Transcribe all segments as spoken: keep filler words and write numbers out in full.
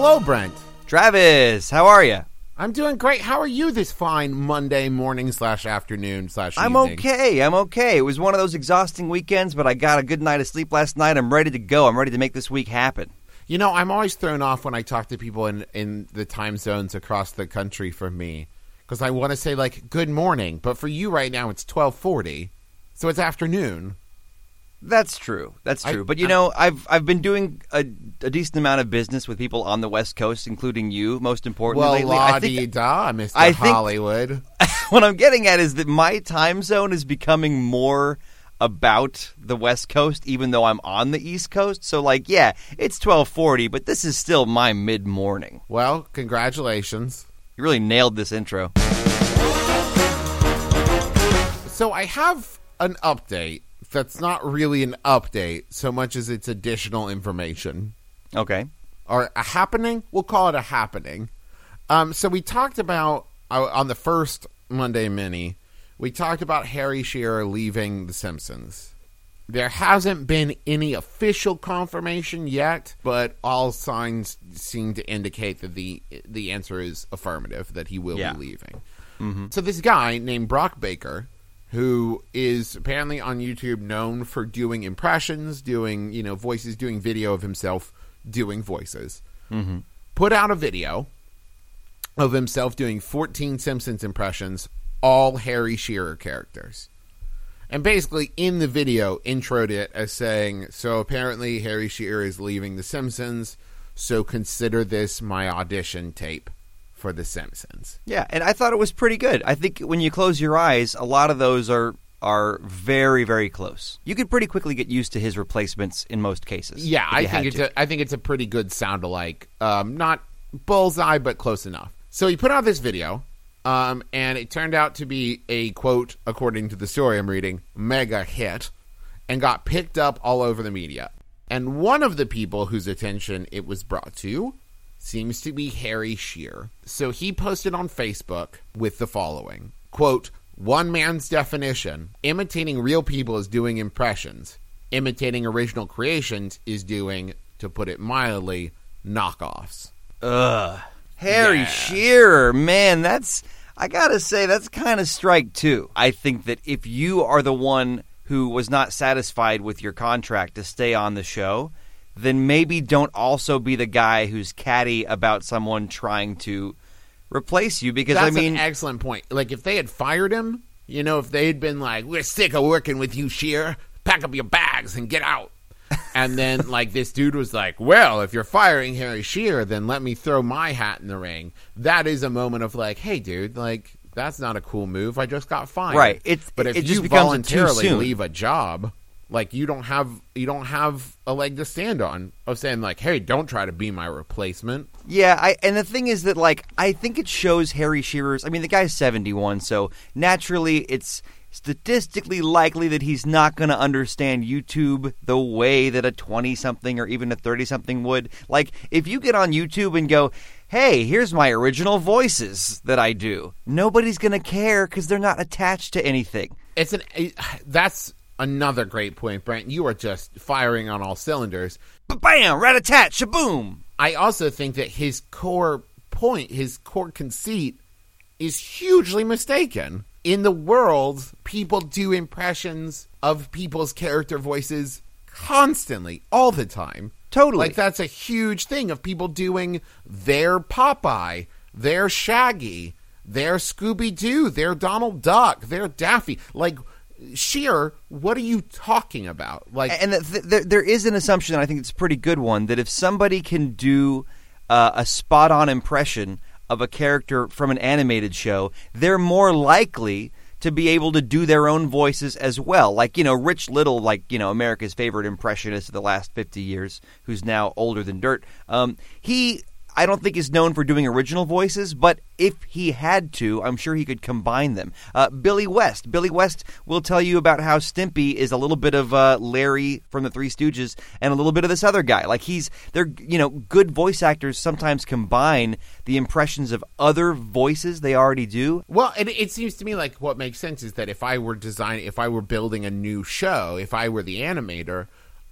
Hello, Brent. Travis, how are you? I'm doing great. How are you this fine Monday morning slash afternoon slash evening? I'm okay. I'm okay. It was one of those exhausting weekends, but I got a good night of sleep last night. I'm ready to go. I'm ready to make this week happen. You know, I'm always thrown off when I talk to people in, in the time zones across the country from me. Because I want to say, like, good morning. But for you right now, it's twelve forty. So it's afternoon. That's true. That's true. I, but, you I, know, I've I've been doing a, a decent amount of business with people on the West Coast, including you, most importantly. Well, lately. la-dee-da, Mister I think, Hollywood. What I'm getting at is that my time zone is becoming more about the West Coast, even though I'm on the East Coast. So, like, yeah, it's twelve forty, but this is still my mid-morning. Well, congratulations. You really nailed this intro. So I have an update that's not really an update so much as it's additional information. Okay. Or a happening? We'll call it a happening. Um, so we talked about, uh, on the first Monday Mini, we talked about Harry Shearer leaving The Simpsons. There hasn't been any official confirmation yet, but all signs seem to indicate that the the answer is affirmative, that he will yeah. be leaving. Mm-hmm. So this guy named Brock Baker, who is apparently on YouTube known for doing impressions, doing, you know, voices, doing video of himself doing voices, mm-hmm. put out a video of himself doing fourteen Simpsons impressions, all Harry Shearer characters. And basically, in the video, introed it as saying, so apparently Harry Shearer is leaving The Simpsons, so consider this my audition tape for The Simpsons. Yeah, and I thought it was pretty good. I think when you close your eyes, a lot of those are are very, very close. You could pretty quickly get used to his replacements in most cases. Yeah, I think it's to. a, I think it's a pretty good sound-alike. Um, not bullseye, but close enough. So he put out this video, um, and it turned out to be a, quote, according to the story I'm reading, mega hit, and got picked up all over the media. And one of the people whose attention it was brought to seems to be Harry Shearer. So he posted on Facebook with the following, quote, one man's definition, imitating real people is doing impressions. Imitating original creations is doing, to put it mildly, knockoffs. Ugh. Harry Yeah. Shearer, man, that's, I gotta say, that's kind of strike two. I think that if you are the one who was not satisfied with your contract to stay on the show, then maybe don't also be the guy who's catty about someone trying to replace you. Because That's I mean, an excellent point. Like, if they had fired him, you know, if they had been like, we're sick of working with you, Shearer, pack up your bags and get out. And then, like, this dude was like, well, if you're firing Harry Shearer, then let me throw my hat in the ring. That is a moment of like, hey, dude, like, that's not a cool move. I just got fired. Right. It's, but if it you just becomes voluntarily too soon. leave a job, like, you don't have you don't have a leg to stand on of saying, like, hey, don't try to be my replacement. Yeah, I, and the thing is that, like, I think it shows Harry Shearer's, I mean, the guy's seventy-one, so naturally it's statistically likely that he's not going to understand YouTube the way that a twenty-something or even a thirty-something would. Like, if you get on YouTube and go, hey, here's my original voices that I do, nobody's going to care because they're not attached to anything. It's an That's another great point, Brent. You are just firing on all cylinders. Bam! Rat-a-tat! Shaboom! I also think that his core point, his core conceit, is hugely mistaken. In the world, people do impressions of people's character voices constantly, all the time. Totally. Like, that's a huge thing of people doing their Popeye, their Shaggy, their Scooby-Doo, their Donald Duck, their Daffy. Like, Shearer, what are you talking about? Like, and th- th- there is an assumption, and I think it's a pretty good one, that if somebody can do uh, a spot-on impression of a character from an animated show, they're more likely to be able to do their own voices as well. Like, you know, Rich Little, like, you know, America's favorite impressionist of the last fifty years, who's now older than dirt, um, he, I don't think is known for doing original voices, but if he had to, I'm sure he could combine them. Uh, Billy West. Billy West will tell you about how Stimpy is a little bit of uh, Larry from the Three Stooges and a little bit of this other guy. Like, he's, they're, you know, good voice actors sometimes combine the impressions of other voices they already do. Well, it, it seems to me like what makes sense is that if I were designing, if I were building a new show, if I were the animator,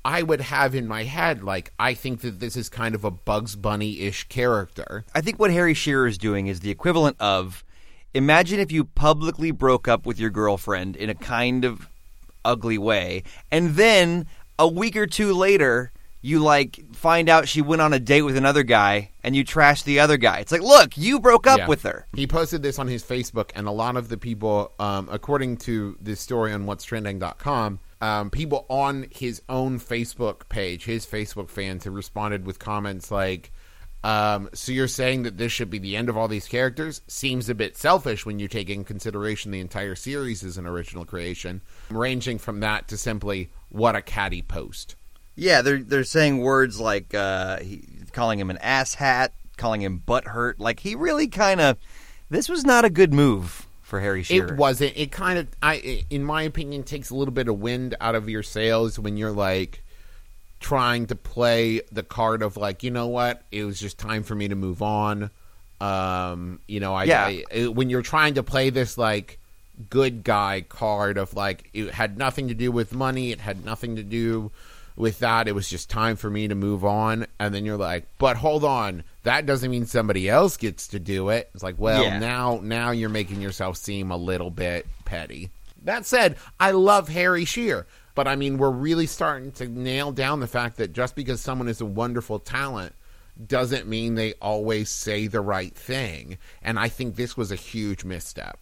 I would have in my head, like, I think that this is kind of a Bugs Bunny-ish character. I think what Harry Shearer is doing is the equivalent of, imagine if you publicly broke up with your girlfriend in a kind of ugly way, and then a week or two later, you, like, find out she went on a date with another guy, and you trash the other guy. It's like, look, you broke up Yeah. with her. He posted this on his Facebook, and a lot of the people, um, according to this story on what's trending dot com, um, people on his own Facebook page, his Facebook fans, have responded with comments like, um, so you're saying that this should be the end of all these characters? Seems a bit selfish when you take in consideration the entire series as an original creation, ranging from that to simply, what a catty post. Yeah, they're they're saying words like uh, he, calling him an asshat, calling him butthurt. Like, he really kind of, this was not a good move for Harry Shearer. It wasn't. It kind of, I, in my opinion, takes a little bit of wind out of your sails when you're like trying to play the card of like, you know what, it was just time for me to move on. Um, you know, I, Yeah. I it- when you're trying to play this like good guy card of like, it had nothing to do with money, it had nothing to do with that, it was just time for me to move on, and then you're like, but hold on, that doesn't mean somebody else gets to do it. It's like, well, Yeah. now now you're making yourself seem a little bit petty. That said, I love Harry Shearer, but I mean, we're really starting to nail down the fact that just because someone is a wonderful talent doesn't mean they always say the right thing, and I think this was a huge misstep.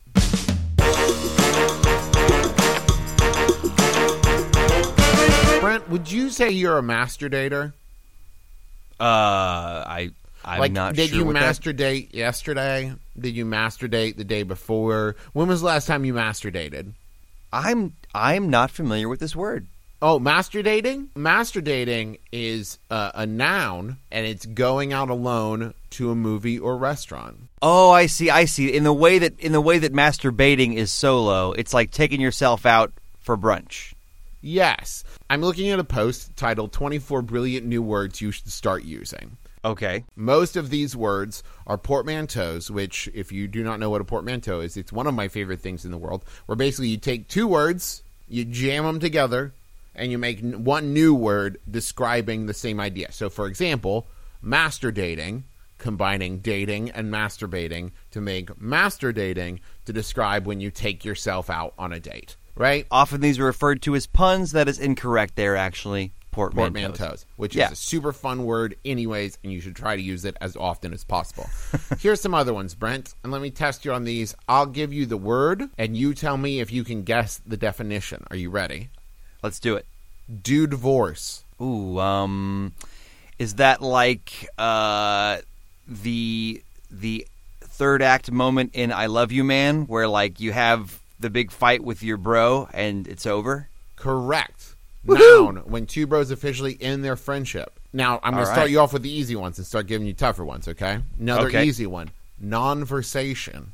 Brent, would you say you're a master dater? Uh, I I'm like, not did sure. you what that- master date yesterday? Did you master date the day before? When was the last time you master dated? I'm I'm not familiar with this word. Oh, master dating? Master dating is uh, a noun, and it's going out alone to a movie or restaurant. Oh, I see. I see. In the way that in the way that masturbating is solo, it's like taking yourself out for brunch. Yes. I'm looking at a post titled twenty-four Brilliant New Words You Should Start Using. Okay. Most of these words are portmanteaus, which, if you do not know what a portmanteau is, it's one of my favorite things in the world, where basically you take two words, you jam them together, and you make n- one new word describing the same idea. So, for example, master dating, combining dating and masturbating to make master dating to describe when you take yourself out on a date, right? Often these are referred to as puns. That is incorrect. They're actually portmanteaus. Portmanteaus, which Yeah. is a super fun word anyways, and you should try to use it as often as possible. Here's some other ones, Brent, and let me test you on these. I'll give you the word, and you tell me if you can guess the definition. Are you ready? Let's do it. Do divorce. Ooh, um, is that like uh, the the third act moment in I Love You Man, where like you have the big fight with your bro and it's over? Correct. Woohoo! Noun, when two bros officially end their friendship. Now, I'm going All to start right. you off with the easy ones and start giving you tougher ones, okay? Another Okay. easy one. Nonversation.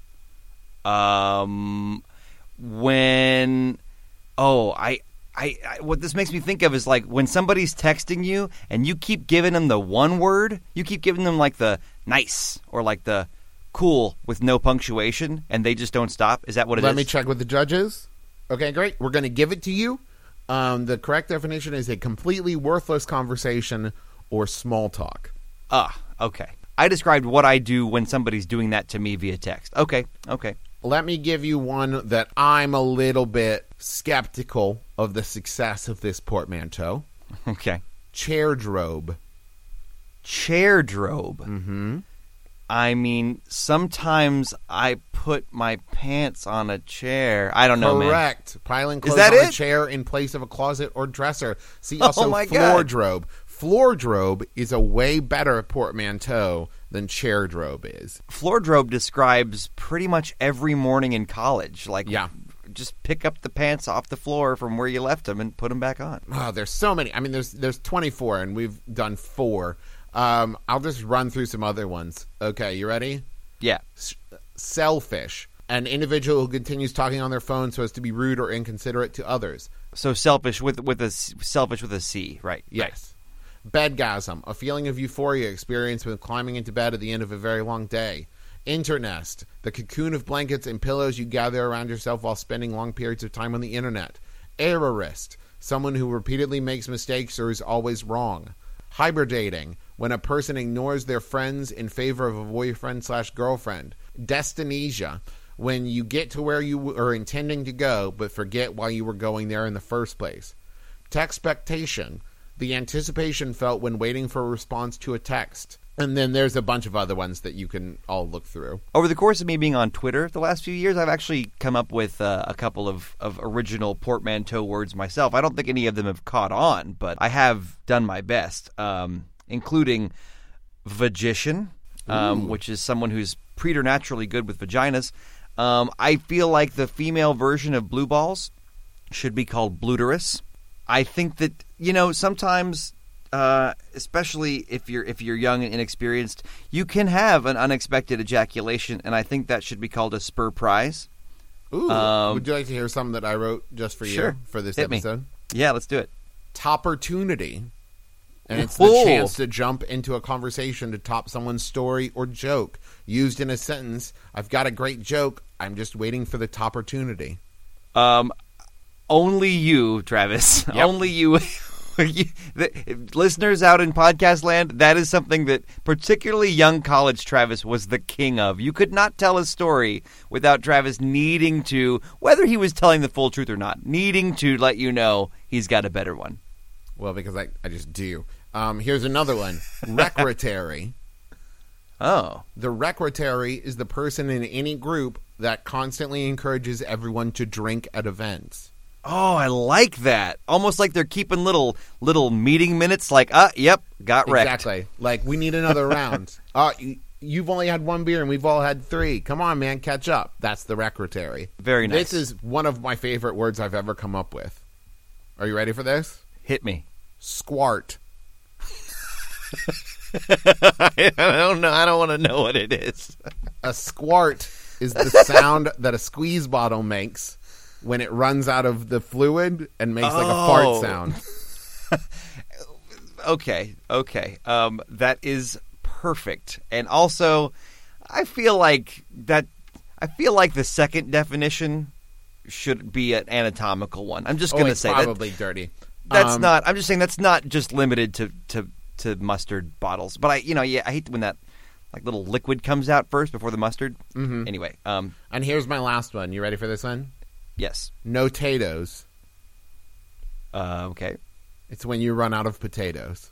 Um, when oh, I, I, I, what this makes me think of is like when somebody's texting you and you keep giving them the one word, you keep giving them like the nice or like the cool with no punctuation, and they just don't stop. Is that what it is? Let me check with the judges. Okay, great. We're going to give it to you. Um, the correct definition is a completely worthless conversation or small talk. Ah, okay. I described what I do when somebody's doing that to me via text. Okay, okay. Let me give you one that I'm a little bit skeptical of the success of this portmanteau. Okay. Chairdrobe. Chair drobe. Mm-hmm. I mean, sometimes I put my pants on a chair. I don't know, man. Correct. Piling clothes that on a it? chair in place of a closet or dresser. See Oh, also my God. floordrobe. Floordrobe is a way better portmanteau than chairdrobe is. Floordrobe describes pretty much every morning in college. Like, Yeah. just pick up the pants off the floor from where you left them and put them back on. Oh, there's so many. I mean, there's there's twenty-four, and we've done four. Um, I'll just run through some other ones. Okay, you ready? Yeah. S- selfish. An individual who continues talking on their phone so as to be rude or inconsiderate to others. So selfish with with a s- selfish with a C, right? Yes. Bedgasm, a feeling of euphoria experienced when climbing into bed at the end of a very long day. Internest, the cocoon of blankets and pillows you gather around yourself while spending long periods of time on the internet. Errorist, someone who repeatedly makes mistakes or is always wrong. Hiberdating, when a person ignores their friends in favor of a boyfriend slash girlfriend. Destinesia, when you get to where you are intending to go but forget why you were going there in the first place. Textpectation, the anticipation felt when waiting for a response to a text. And then there's a bunch of other ones that you can all look through. Over the course of me being on Twitter the last few years, I've actually come up with uh, a couple of, of original portmanteau words myself. I don't think any of them have caught on, but I have done my best, um, including vagician, um, which is someone who's preternaturally good with vaginas. Um, I feel like the female version of blue balls should be called bluterous. I think that, you know, sometimes... Uh, especially if you're if you're young and inexperienced, you can have an unexpected ejaculation, and I think that should be called a spur prize. Ooh, Um, would you like to hear something that I wrote just for you Sure. for this Hit me. episode? Yeah, let's do it. Topportunity. And it's the Ooh. chance to jump into a conversation to top someone's story or joke. Used in a sentence, I've got a great joke, I'm just waiting for the topportunity. Um, only you, Travis. Yep. Only you. You, the, listeners out in podcast land, that is something that particularly young college Travis was the king of. You could not tell a story without Travis needing to, whether he was telling the full truth or not, needing to let you know he's got a better one. Well, because I, I just do. Um, here's another one. Recretary. Oh. The recretary is the person in any group that constantly encourages everyone to drink at events. Oh, I like that. Almost like they're keeping little little meeting minutes like, uh, yep, got wrecked. Exactly. Like, we need another round. Uh, you, you've only had one beer and we've all had three. Come on, man, catch up. That's the recretary. Very nice. This is one of my favorite words I've ever come up with. Are you ready for this? Hit me. Squart. I don't know. I don't want to know what it is. A squart is the sound that a squeeze bottle makes when it runs out of the fluid and makes like a fart Oh. sound. Okay, okay. Um, that is perfect. And also, I feel like that. I feel like the second definition should be an anatomical one. I'm just Oh, going to it's say that probably dirty. that's Um, not. I'm just saying that's not just limited to, to, to mustard bottles. But I, you know, yeah, I hate when that like little liquid comes out first before the mustard. Mm-hmm. Anyway, um, And here's my last one. You ready for this one? yes. No potatoes. Uh, okay. It's when you run out of potatoes.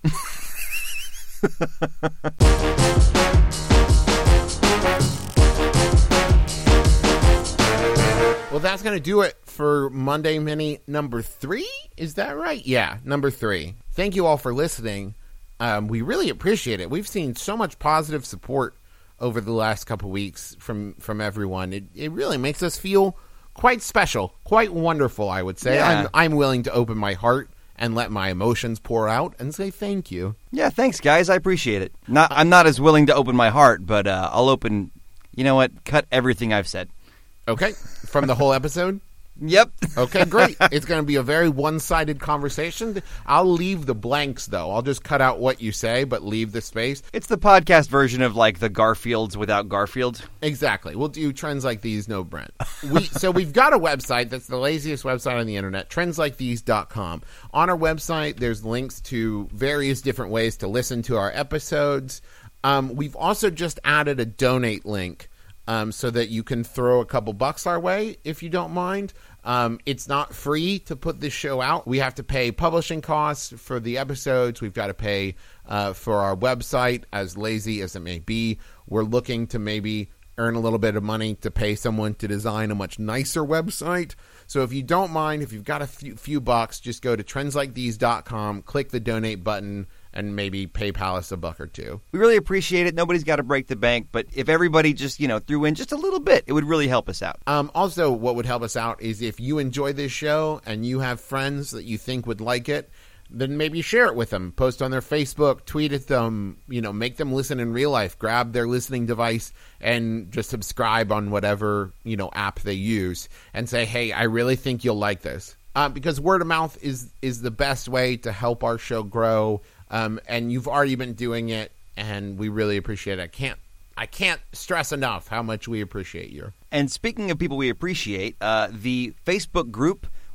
Well, that's going to do it for Monday Mini number three. Is that right? Yeah, number three. Thank you all for listening. Um, we really appreciate it. We've seen so much positive support over the last couple weeks from, from everyone. It, it really makes us feel quite special, quite wonderful, I would say. Yeah. I'm, I'm willing to open my heart and let my emotions pour out and say thank you. Yeah, thanks, guys. I appreciate it. Not, I'm not as willing to open my heart, but uh, I'll open. You know what? Cut everything I've said. Okay, from the whole episode? Yep. Okay, great. It's going to be a very one-sided conversation. I'll leave the blanks, though. I'll just cut out what you say, but leave the space. It's the podcast version of like the Garfields without Garfield. Exactly. We'll do trends like these, no Brent. We, so we've got a website that's the laziest website on the internet, trends like these dot com. On our website, there's links to various different ways to listen to our episodes. Um, we've also just added a donate link um, so that you can throw a couple bucks our way if you don't mind. Um, it's not free to put this show out. We have to pay publishing costs for the episodes. We've got to pay uh, for our website, as lazy as it may be. We're looking to maybe earn a little bit of money to pay someone to design a much nicer website. So if you don't mind, if you've got a few, few bucks, just go to trends like these dot com, click the donate button, and maybe PayPal us a buck or two. We really appreciate it. Nobody's got to break the bank, but if everybody just, you know, threw in just a little bit, it would really help us out. Um, also, what would help us out is if you enjoy this show and you have friends that you think would like it, then maybe share it with them. Post on their Facebook, tweet at them, you know, make them listen in real life. Grab their listening device and just subscribe on whatever, you know, app they use and say, hey, I really think you'll like this. Uh, because word of mouth is, is the best way to help our show grow. Um, and you've already been doing it, and we really appreciate it. I can't, I can't stress enough how much we appreciate you. And speaking of people we appreciate, uh, the Facebook group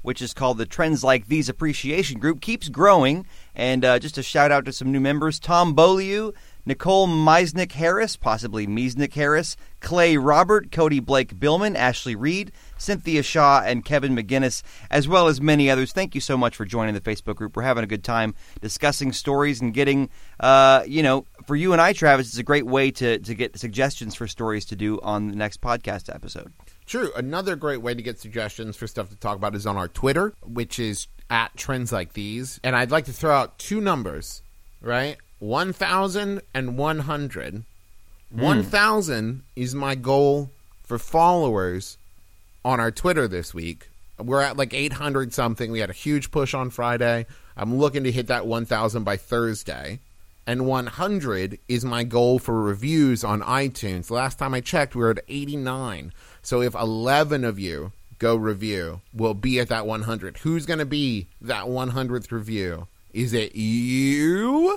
which is called the Trends Like These Appreciation Group, keeps growing. And uh, just a shout-out to some new members, Tom Beaulieu, Nicole Meisnick-Harris, possibly Meisnick-Harris, Clay Robert, Cody Blake Billman, Ashley Reed, Cynthia Shaw, and Kevin McGinnis, as well as many others. Thank you so much for joining the Facebook group. We're having a good time discussing stories and getting, uh, you know, for you and I, Travis, it's a great way to, to get suggestions for stories to do on the next podcast episode. True. Another great way to get suggestions for stuff to talk about is on our Twitter, which is at Trends Like These. And I'd like to throw out two numbers, right? one thousand and one hundred. Mm. one thousand is my goal for followers on our Twitter this week. We're at like eight hundred something. We had a huge push on Friday. I'm looking to hit that one thousand by Thursday. And one hundred is my goal for reviews on iTunes. Last time I checked, we were at eighty-nine. So if eleven of you go review, we'll be at that one hundred. Who's going to be that one hundredth review? Is it you?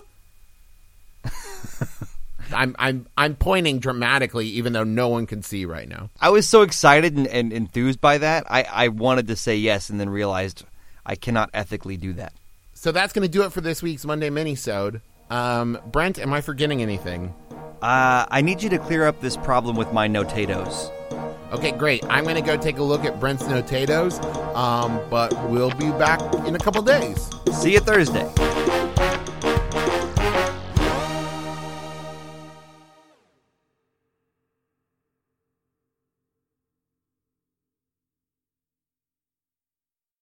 I'm I'm I'm pointing dramatically, even though no one can see right now. I was so excited and, and enthused by that. I, I wanted to say yes, and then realized I cannot ethically do that. So that's going to do it for this week's Monday Minisode. Um, Brent, am I forgetting anything? Uh, I need you to clear up this problem with my notatos. Okay, great. I'm going to go take a look at Brent's notatos, um, but we'll be back in a couple days. See you Thursday.